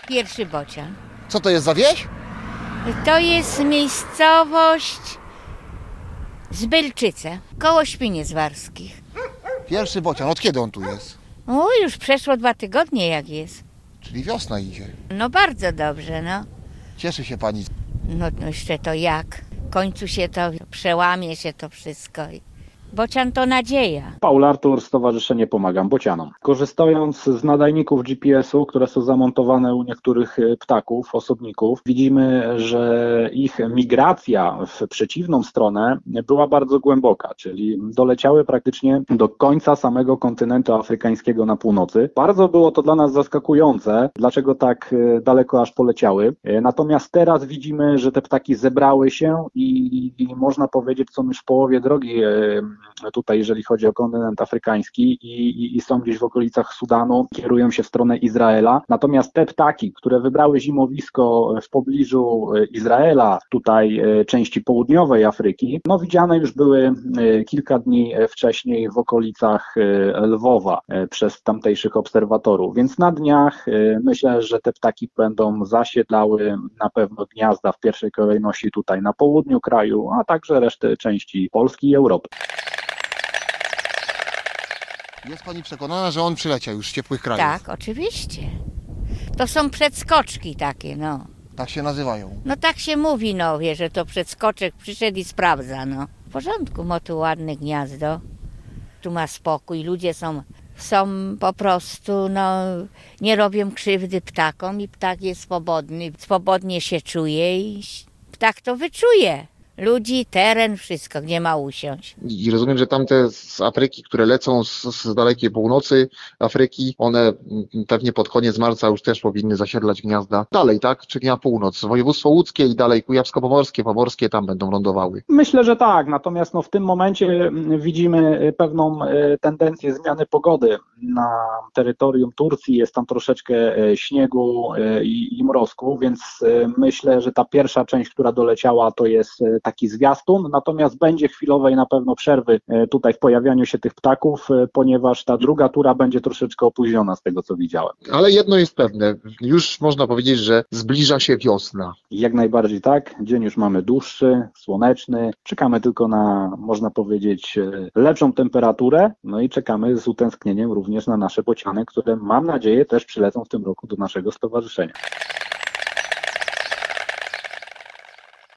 Pierwszy Bocian. Co to jest za wieś? To jest miejscowość Zbylczyce, koło Świniec Warskich. Pierwszy Bocian, od kiedy on tu jest? O, już przeszło 2 tygodnie jak jest. Czyli wiosna idzie. No bardzo dobrze, no. Cieszy się pani. No jeszcze to jak? W końcu się to przełamie się to wszystko. Bocian to nadzieja. Paul Artur, Stowarzyszenie Pomagam Bocianom. Korzystając z nadajników GPS-u, które są zamontowane u niektórych ptaków, osobników, widzimy, że ich migracja w przeciwną stronę była bardzo głęboka, czyli doleciały praktycznie do końca samego kontynentu afrykańskiego na północy. Bardzo było to dla nas zaskakujące, dlaczego tak daleko aż poleciały. Natomiast teraz widzimy, że te ptaki zebrały się i można powiedzieć, są już w połowie drogi tutaj, jeżeli chodzi o kontynent afrykański i są gdzieś w okolicach Sudanu, kierują się w stronę Izraela. Natomiast te ptaki, które wybrały zimowisko w pobliżu Izraela, tutaj części południowej Afryki, no widziane już były kilka dni wcześniej w okolicach Lwowa przez tamtejszych obserwatorów. Więc na dniach myślę, że te ptaki będą zasiedlały na pewno gniazda w pierwszej kolejności tutaj na południu kraju, a także resztę części Polski i Europy. Jest pani przekonana, że on przyleciał już z ciepłych krajów? Tak, oczywiście. To są przedskoczki takie, no. Tak się nazywają. No tak się mówi, no, wie, że to przedskoczek przyszedł i sprawdza, no. W porządku, ma tu ładne gniazdo, tu ma spokój, ludzie są po prostu, no, nie robią krzywdy ptakom i ptak jest swobodny, swobodnie się czuje i ptak to wyczuje. Ludzi, teren, wszystko, gdzie ma usiąść. I rozumiem, że tamte z Afryki, które lecą z dalekiej północy Afryki, one pewnie pod koniec marca już też powinny zasiedlać gniazda dalej, tak? Czyli na północ. Województwo łódzkie i dalej kujawsko-pomorskie, pomorskie tam będą lądowały. Myślę, że tak, natomiast w tym momencie widzimy pewną tendencję zmiany pogody na terytorium Turcji. Jest tam troszeczkę śniegu i mrozku, więc myślę, że ta pierwsza część, która doleciała, to jest taki zwiastun, natomiast będzie chwilowej na pewno przerwy tutaj w pojawianiu się tych ptaków, ponieważ ta druga tura będzie troszeczkę opóźniona z tego, co widziałem. Ale jedno jest pewne, już można powiedzieć, że zbliża się wiosna. Jak najbardziej tak, dzień już mamy dłuższy, słoneczny, czekamy tylko na, można powiedzieć, lepszą temperaturę, no i czekamy z utęsknieniem również na nasze bociany, które mam nadzieję też przylecą w tym roku do naszego stowarzyszenia.